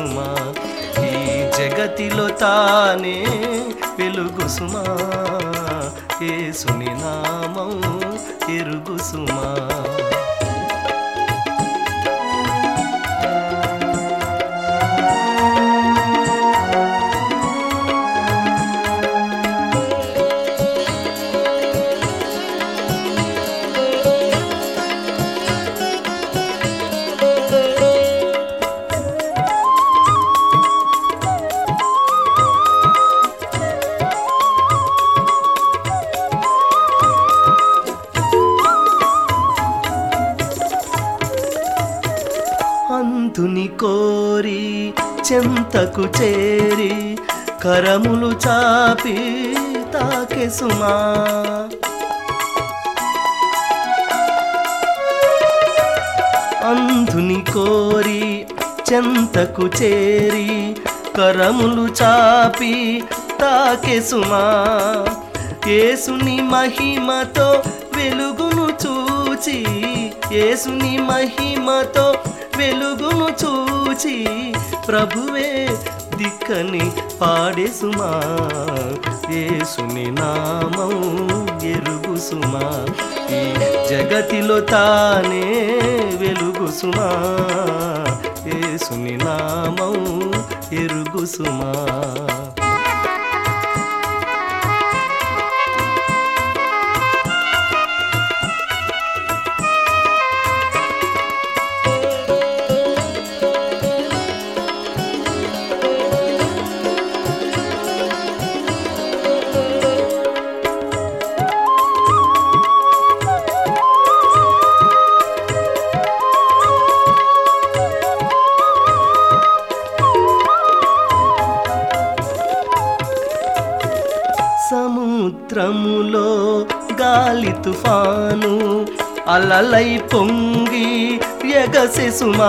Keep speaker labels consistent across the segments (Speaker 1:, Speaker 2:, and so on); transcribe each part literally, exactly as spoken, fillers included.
Speaker 1: సుమా, ఈ జగతిలో తానే వెలుగు సుమా, యేసుని నామం ఎరుగు సుమా. అంతుని కోరి చెంతకు చేరి కరములు చాపి తాకె సుమా, అంతుని కోరి చెంతకు చేరి కరములు చాపి తాకె సుమా, యేసుని మహిమతో వెలుగును చూచి, యేసుని మహిమతో వెలుగును చూచి ప్రభువే దిక్కని పాడే సుమా, యేసుని నామం ఎరుగు సుమా, ఈ జగతిలో తానే వెలుగు సుమా, యేసుని నామం ఎరుగు సుమా. సముద్రములో గాలి తుఫాను అలలై పొంగి ఎగసె సుమా,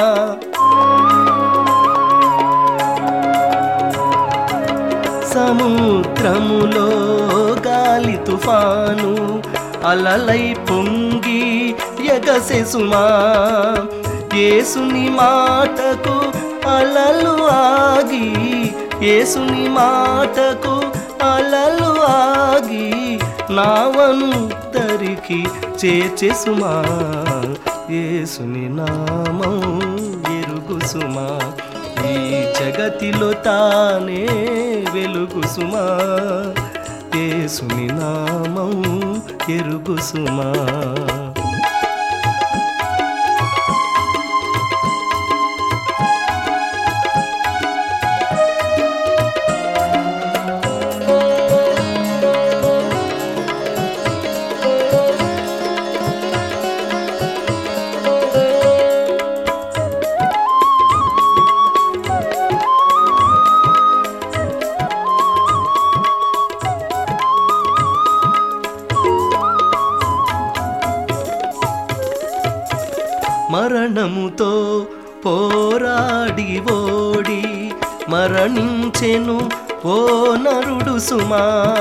Speaker 1: సముద్రములో గాలి తుఫాను అలలై పొంగి ఎగసె సుమా, యేసుని మాటకు అలలు ఆగి, యేసుని మాటకు అలలు ఆగి నావను తరికి చేర్చె సుమా, యేసుని నామం ఎరుగు సుమా, ఈ జగతిలో తానే వెలుగు సుమా, యేసుని నామం ఎరుగు సుమా. మరణముతో పోరాడి ఓడి మరణించెను ఓ నరుడు సుమా,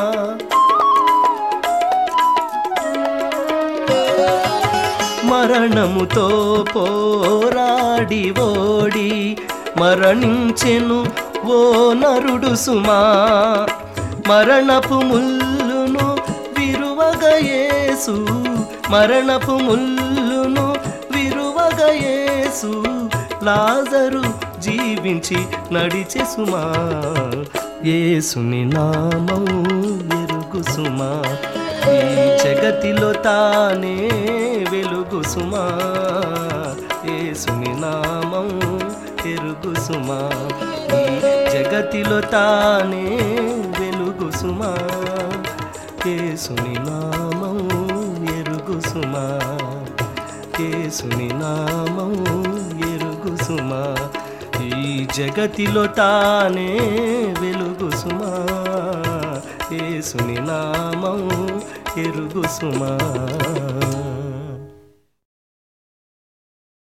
Speaker 1: మరణముతో పోరాడి ఓడి మరణించెను ఓ నరుడు సుమా, మరణపు ముల్లును విరువగా యేసు, మరణపు ముల్లును విరువగా యేసు లాజరు జీవించి నడిచె సుమా, యేసుని నామం ఎరుగు సుమా, ఈ జగతిలో తానే వెలుగు సుమా, యేసుని నామం ఎరుగు సుమా, ఈ జగతిలో తానే వెలుగు సుమా, యేసుని నామం ఎరుగు సుమా, యేసుని నామం ఎరుగు సుమా, ఈ జగతిలో తానే వెలుగు సుమా, యేసుని నామం ఎరుగు సుమా.